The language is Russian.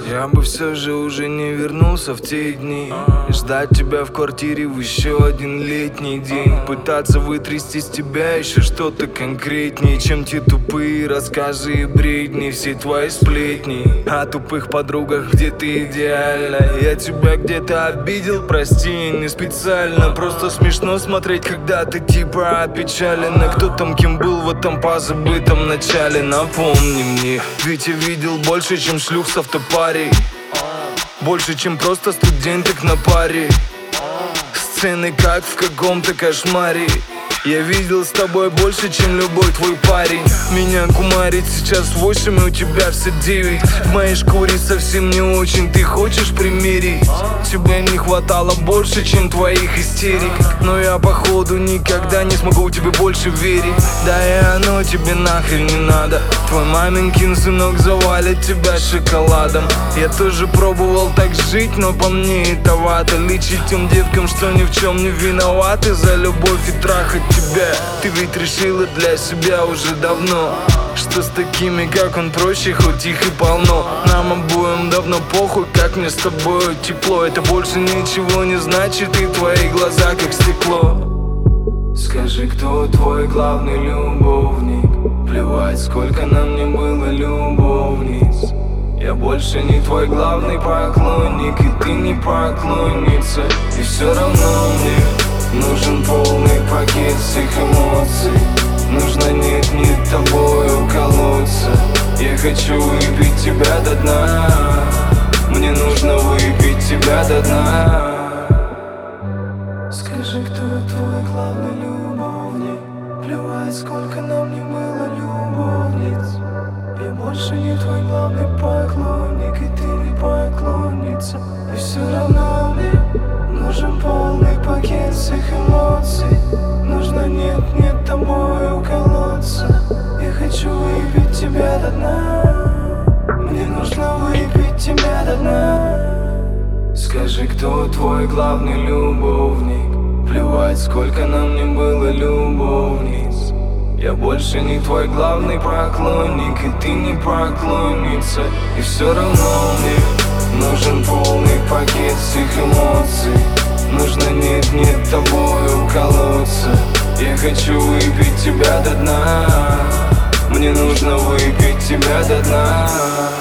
Я бы все же уже не вернулся в те дни и ждать тебя в квартире в еще один летний день. Пытаться вытрясти с тебя еще что-то конкретнее, чем те тупые рассказы и бредни, все твои сплетни о тупых подругах, где ты идеальна. Я тебя где-то обидел, прости, не специально. Просто смешно смотреть, когда ты типа опечален. А кто там кем был в этом позабытом начале? Напомни мне, ведь я видел больше, чем шлюх с автопарей, больше, чем просто студенток на паре. Сцены как в каком-то кошмаре. Я видел с тобой больше, чем любой твой парень. Меня кумарит сейчас 8 и у тебя все 9. В моей шкуре совсем не очень, ты хочешь примерить? Тебе не хватало больше, чем твоих истерик. Но я походу никогда не смогу тебе больше верить. Да и оно тебе нахрен не надо. Твой маменькин сынок завалит тебя шоколадом. Я тоже пробовал так жить, но по мне это вата. Лечить тем деткам, что ни в чем не виноваты, за любовь и трахать тебя. Ты ведь решила для себя уже давно, что с такими, как он, проще, хоть их и полно. Нам обоим давно похуй, как мне с тобой тепло. Это больше ничего не значит, и твои глаза как стекло. Скажи, кто твой главный любовник? Плевать, сколько нам не было любовниц. Я больше не твой главный поклонник, и ты не поклонница. И все равно мне нужен полный пакет всех эмоций. Нужно нет тобой уколоться. Я хочу выпить тебя до дна. Мне нужно выпить тебя до дна. Скажи, кто твой главный любовник? Плевать, сколько нам не было любовниц. Я больше не твой главный поклонник, и ты не поклонница. И все равно мне нужен полный пакет всех эмоций. Нужно нет тобой уколоться. Я хочу выпить тебя до дна. Мне нужно выпить тебя до дна. Скажи, кто твой главный любовник? Плевать, сколько нам не было любовниц. Я больше не твой главный поклонник, и ты не поклонница. И все равно мне нужен полный пакет всех эмоций. Нужно нет тобой уколоться. Я хочу выпить тебя до дна. Мне нужно выпить тебя до дна.